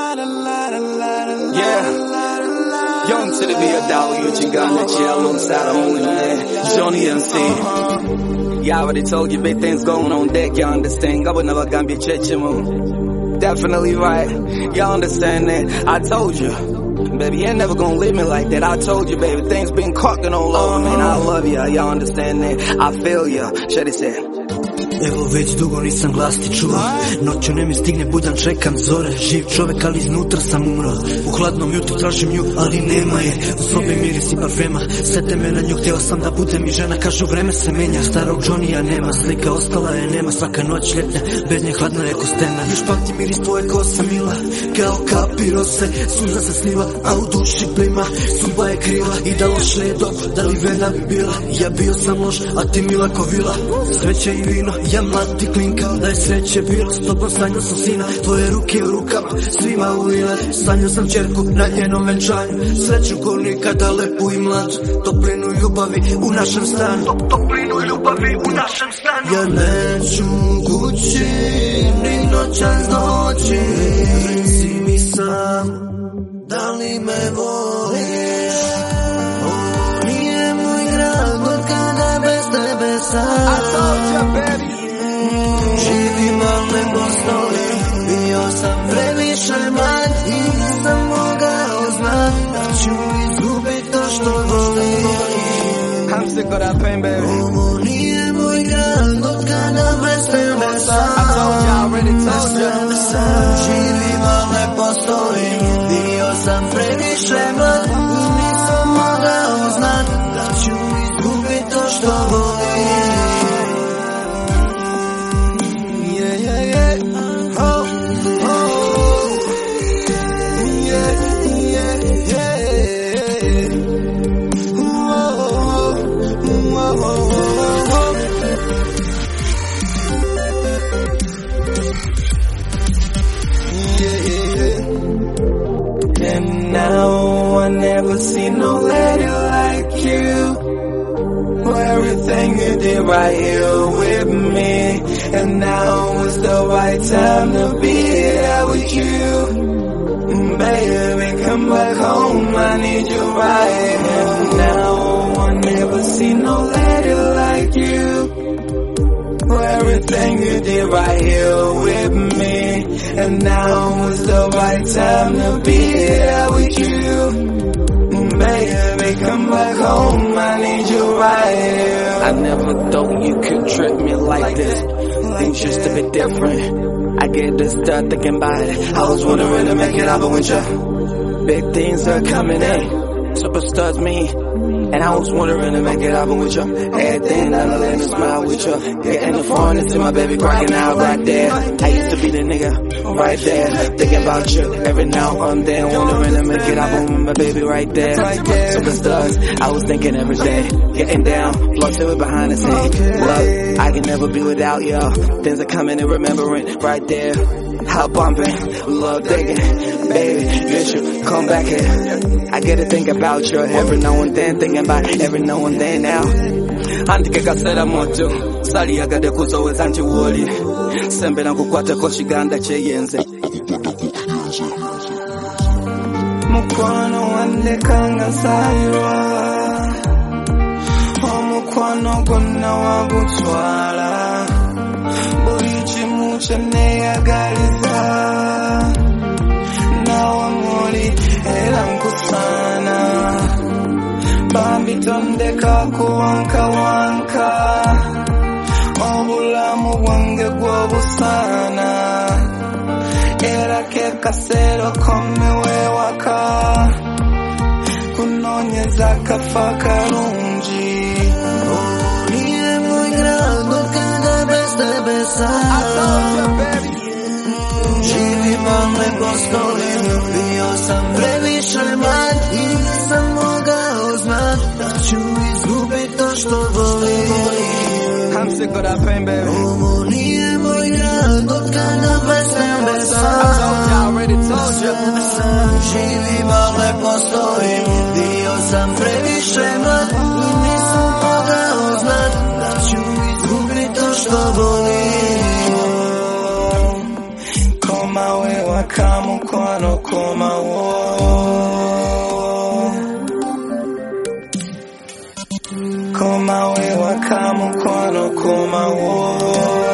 Young to the BW, you got that chill alongside only man, Johnny MC. Yeah, I already told you big things going on deck, you understand? I would never gonna be church, definitely right, y'all understand that? I told you, baby, you ain't never gonna leave me like that. I told you, baby, things been cocking all over me, and I love ya, y'all understand that? I feel ya, Shady said. Evo već dugo nisam glas ti čuo, noću ne mi stigne budan, čekam zore. Živ čovek ali iznutra sam umro, u hladnom jutru tražim nju ali nema je. U sobi miris i parfema, sete me na nju, htio sam da budem i žena. Kažu vreme se menja, starog Johnny-a nema, slika ostala je nema. Svaka noć ljetnja, bez nje hladna je ko stena. Još pamti miris tvoje kosa mila, kao kapirose, suza se sliva, a u duši plima. Sudba je kriva i da loše je dobro, da li vena bi bila. Ja bio sam loš, a ti mila ko vila, sreće i vino. Ja mlad ti klinka, da je sreće bilo, s tobom sanjao sam sina, tvoje ruke u rukama, svima ulile. Sanjao sam čerku na njenom venčanju, sreću ko nikada, lepu i mladu, toplinu ljubavi u našem stanu, toplinu ljubavi u našem stanu. Ja neću kući, ni noćas doći, reci mi sam, da li me voliš? Ovo nije moj grad, od kada bez tebe sam. I told you, baby. Živim, al ne postojim, bio sam previše mlad i nisam mogao znat da ću izgubit to što volim. I'm sick of that pain, baby. Ovo nije moj grad, od kada bez tebe sam. I told you, I already told you. Živim, al ne postojim, bio sam previše mlad i nisam mogao znat da ću izgubit to što volim. And now I never seen no lady like you. For everything you did right here with me. And now is the right time to be here with you. Baby, come back home, I need you right here now. I never seen no lady like you. For everything you did right here with me. And now is the right time to be here with you. Baby, come back home, I need you right here. I never thought you could trip me like this. Things used to be different. I get to start thinking about it. I was wondering to make it happen with you. Big things are coming in, superstars me. And I was wondering to make it happen with you. Everything out of land, smile with you. Getting the phone into my baby cracking out right there. I used to be the nigga right there, thinking about you every now and then. Wondering to make it happen with my baby right there. Superstars, I was thinking every day. Getting down, flow to it behind the scenes. Love, I can never be without you. Things are coming and remembering right there. How bumping, love digging, baby, you should come back here. I get to think about you every now and then, thinking about every now and then now. Andike kasera moto, sali yagade kuzoweza ntiwoli. Sembe na kukwata ko shiganda cheyenze. Mukwano wande kanga saywa. Omukwano gonna wagutwala. Burichi mucha neyagaliza. Nawa moli elankusana. Bambi tondeka kuwanka wanka. Obulamu bwange gwobusana. Era ke kasero komewe waka. Kunonyeza kafa karungi. Niye muy grande cada vez te besar. I told you, baby. Živim, al ne postojim, bio sam previše mlad i nisam mogao znat da ću izgubit to što volim. I'm sick of that pain, baby. Ovo nije moj grad, od kada bez tebe sam. I told you, I already told you. Živim, al ne postojim, bio sam previše mlad i nisam mogao znat da ću izgubit to što volim. Koma we waka wakamukwano komawo. Komawe wakamukwano komawo.